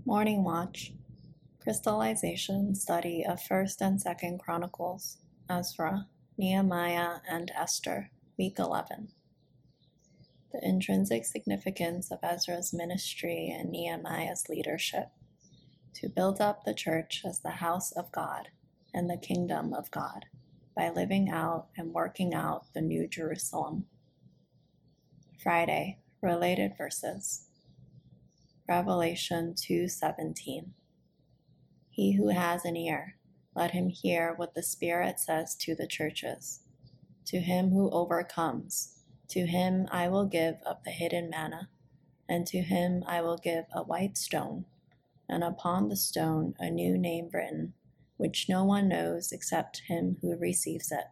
Morning Watch, Crystallization Study of 1st and 2nd Chronicles, Ezra, Nehemiah, and Esther, Week 11. The intrinsic significance of Ezra's ministry and Nehemiah's leadership to build up the church as the house of God and the kingdom of God by living out and working out the New Jerusalem. Friday, related verses. Revelation 2:17. He who has an ear, let him hear what the Spirit says to the churches. To him who overcomes, to him I will give of the hidden manna, and to him I will give a white stone, and upon the stone a new name written, which no one knows except him who receives it.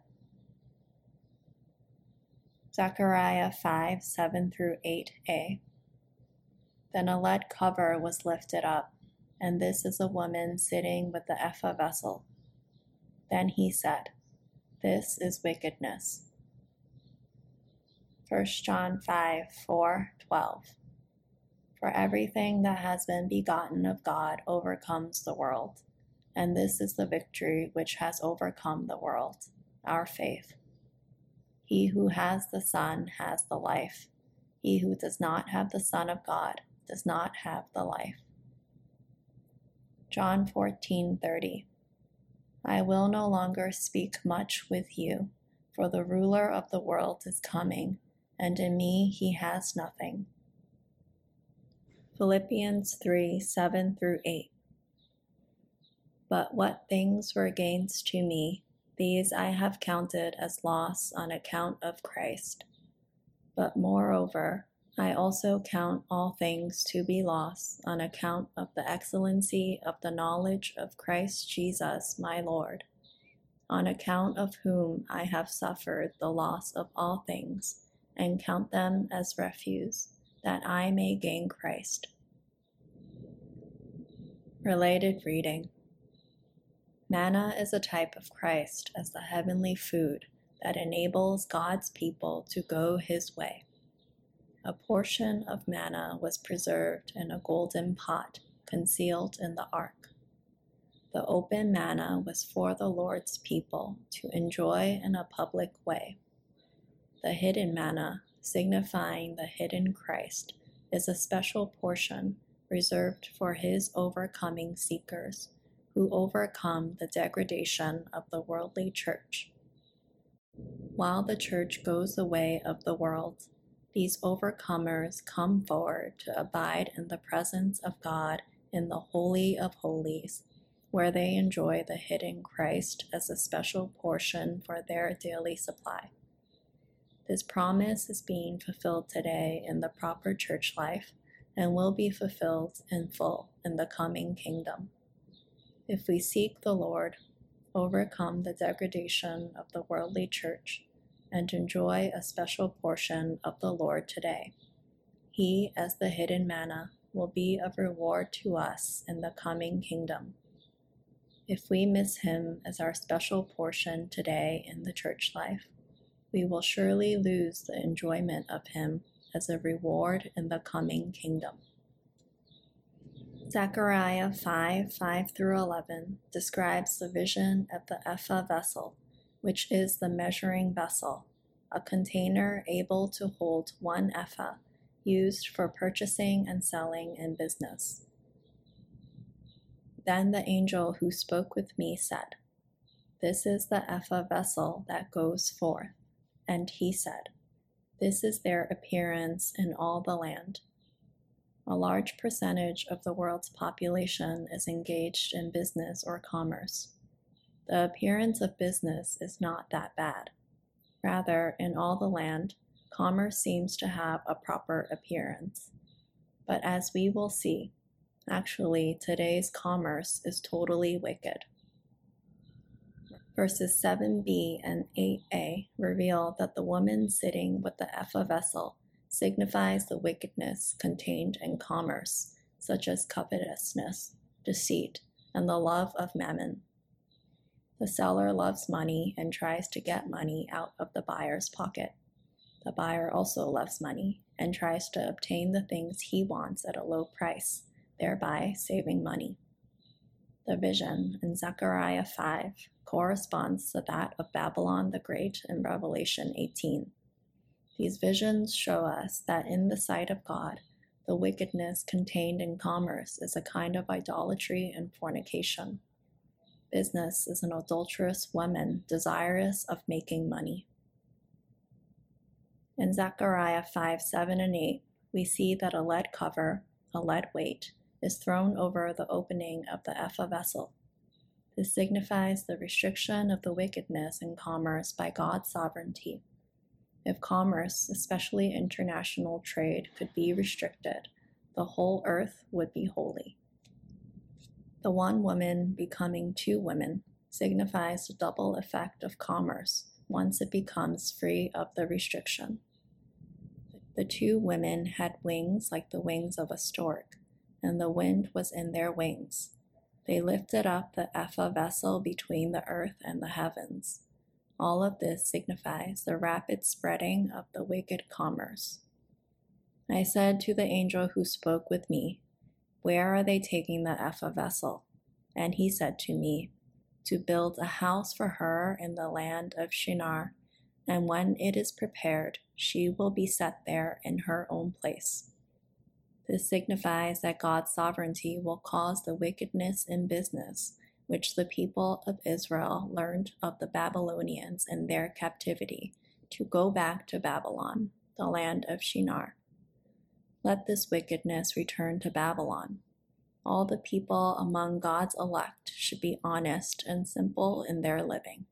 Zechariah 5:7-8a. Then a lead cover was lifted up, and this is a woman sitting with the ephah vessel. Then he said, This is wickedness. 1 John 5:4-12. For everything that has been begotten of God overcomes the world, and this is the victory which has overcome the world, our faith. He who has the Son has the life. He who does not have the Son of God does not have the life. John 14:30. I will no longer speak much with you, for the ruler of the world is coming, and in me he has nothing. Philippians 3:7-8. But what things were gains to me, these I have counted as loss on account of Christ. But moreover, I also count all things to be loss on account of the excellency of the knowledge of Christ Jesus my Lord, on account of whom I have suffered the loss of all things, and count them as refuse, that I may gain Christ. Related reading. Manna is a type of Christ as the heavenly food that enables God's people to go his way. A portion of manna was preserved in a golden pot concealed in the ark. The open manna was for the Lord's people to enjoy in a public way. The hidden manna, signifying the hidden Christ, is a special portion reserved for his overcoming seekers, who overcome the degradation of the worldly church. While the church goes the way of the world, these overcomers come forward to abide in the presence of God in the Holy of Holies, where they enjoy the hidden Christ as a special portion for their daily supply. This promise is being fulfilled today in the proper church life and will be fulfilled in full in the coming kingdom. If we seek the Lord, overcome the degradation of the worldly church, and enjoy a special portion of the Lord today, he, as the hidden manna, will be of reward to us in the coming kingdom. If we miss him as our special portion today in the church life, we will surely lose the enjoyment of him as a reward in the coming kingdom. Zechariah 5:5-11 describes the vision of the ephah vessel, which is the measuring vessel, a container able to hold 1 ephah, used for purchasing and selling in business. Then the angel who spoke with me said, This is the ephah vessel that goes forth. And he said, This is their appearance in all the land. A large percentage of the world's population is engaged in business or commerce. The appearance of business is not that bad. Rather, in all the land, commerce seems to have a proper appearance. But as we will see, actually today's commerce is totally wicked. Verses 7b and 8a reveal that the woman sitting with the ephah vessel signifies the wickedness contained in commerce, such as covetousness, deceit, and the love of mammon. The seller loves money and tries to get money out of the buyer's pocket. The buyer also loves money and tries to obtain the things he wants at a low price, thereby saving money. The vision in Zechariah 5 corresponds to that of Babylon the Great in Revelation 18. These visions show us that in the sight of God, the wickedness contained in commerce is a kind of idolatry and fornication. Business is an adulterous woman desirous of making money. In Zechariah 5, 7, and 8, we see that a lead cover, a lead weight, is thrown over the opening of the ephah vessel. This signifies the restriction of the wickedness in commerce by God's sovereignty. If commerce, especially international trade, could be restricted, the whole earth would be holy. The one woman becoming two women signifies the double effect of commerce once it becomes free of the restriction. The two women had wings like the wings of a stork, and the wind was in their wings. They lifted up the ephah vessel between the earth and the heavens. All of this signifies the rapid spreading of the wicked commerce. I said to the angel who spoke with me, "Where are they taking the ephah vessel?" And he said to me, "To build a house for her in the land of Shinar, and when it is prepared, she will be set there in her own place." This signifies that God's sovereignty will cause the wickedness in business, which the people of Israel learned of the Babylonians in their captivity, to go back to Babylon, the land of Shinar. Let this wickedness return to Babylon. All the people among God's elect should be honest and simple in their living.